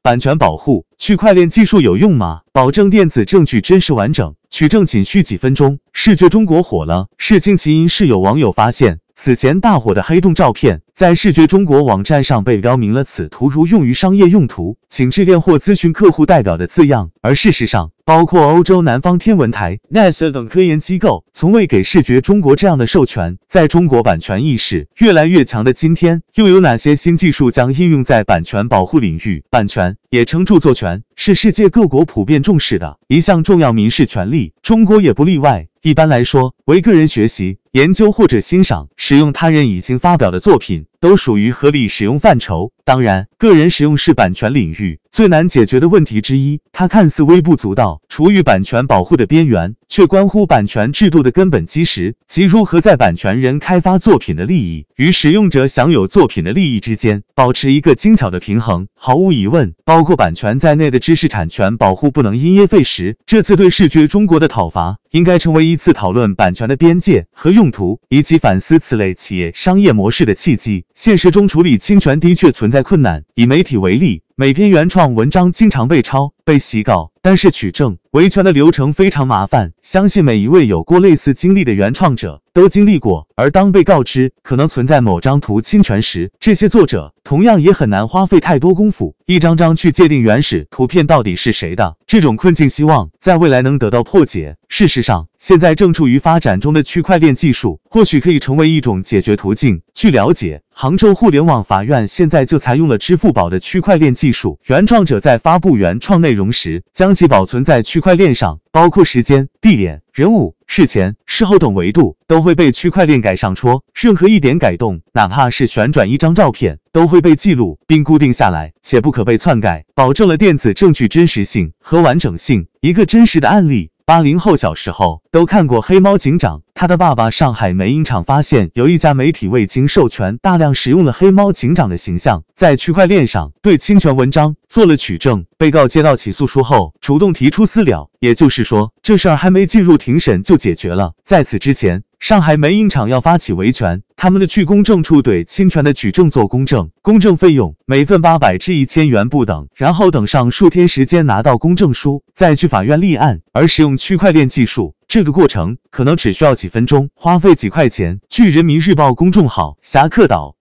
版权保护，区块链技术有用吗？保证电子证据真实完整，取证仅需几分钟。视觉中国火了，事情起因是有网友发现，此前大火的黑洞照片，在视觉中国网站上被标明了此图如用于商业用途，请致电或咨询客户代表的字样。而事实上，包括欧洲南方天文台、NASA 等科研机构，从未给视觉中国这样的授权。在中国版权意识越来越强的今天，又有哪些新技术将应用在版权保护领域？版权，也称著作权，是世界各国普遍重视的一项重要民事权利，中国也不例外。一般来说，为个人学习、研究或者欣赏、使用他人已经发表的作品，都属于合理使用范畴。当然，个人使用是版权领域最难解决的问题之一，它看似微不足道，处于版权保护的边缘，却关乎版权制度的根本基石，即如何在版权人开发作品的利益与使用者享有作品的利益之间保持一个精巧的平衡。毫无疑问，包括版权在内的知识产权保护不能因噎废食。这次对视觉中国的讨伐，应该成为一次讨论版权的边界和用途，以及反思此类企业商业模式的契机。现实中处理侵权的确存在困难，以媒体为例，每篇原创文章经常被抄、被洗稿，但是取证、维权的流程非常麻烦，相信每一位有过类似经历的原创者都经历过。而当被告知可能存在某张图侵权时，这些作者同样也很难花费太多功夫，一张张去界定原始图片到底是谁的。这种困境希望在未来能得到破解。事实上，现在正处于发展中的区块链技术，或许可以成为一种解决途径。据了解，杭州互联网法院现在就采用了支付宝的区块链技术，原创者在发布原创内容时，将其保存在区块链上，包括时间、地点、人物、事前、事后等维度都会被区块链改上戳，任何一点改动，哪怕是旋转一张照片，都会被记录并固定下来，且不可被篡改，保证了电子证据真实性和完整性。一个真实的案例，80后小时候都看过《黑猫警长》，他的爸爸上海煤影厂发现有一家媒体未经授权大量使用了黑猫警长的形象，在区块链上对侵权文章做了取证。被告接到起诉书后主动提出私了，也就是说，这事儿还没进入庭审就解决了。在此之前，上海煤影厂要发起维权，他们的去公证处对侵权的举证做公证，公证费用每份800至1000元不等，然后等上数天时间拿到公证书，再去法院立案。而使用区块链技术，这个过程可能只需要几分钟，花费几块钱。据人民日报公众号侠客岛